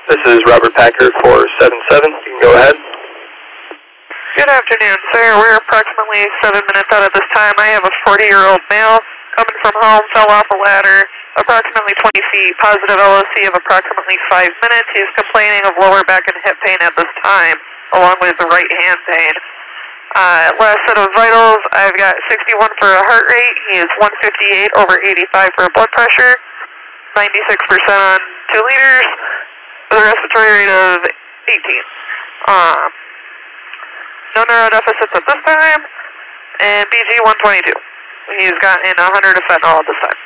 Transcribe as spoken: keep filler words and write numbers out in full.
This is Robert Packer, four seven seven. You can go ahead. Good afternoon, sir. We're approximately seven minutes out at this time. I have a forty-year-old male coming from home, fell off a ladder, approximately twenty feet, positive L O C of approximately five minutes. He's complaining of lower back and hip pain at this time, along with the right hand pain. Uh, last set of vitals, I've got sixty-one for a heart rate. He is one fifty-eight over eighty-five for blood pressure, ninety-six percent on two liters, with a respiratory rate of eighteen. Um, no neurodeficits at this time, and B G one twenty-two. He's gotten one hundred of fentanyl at this time.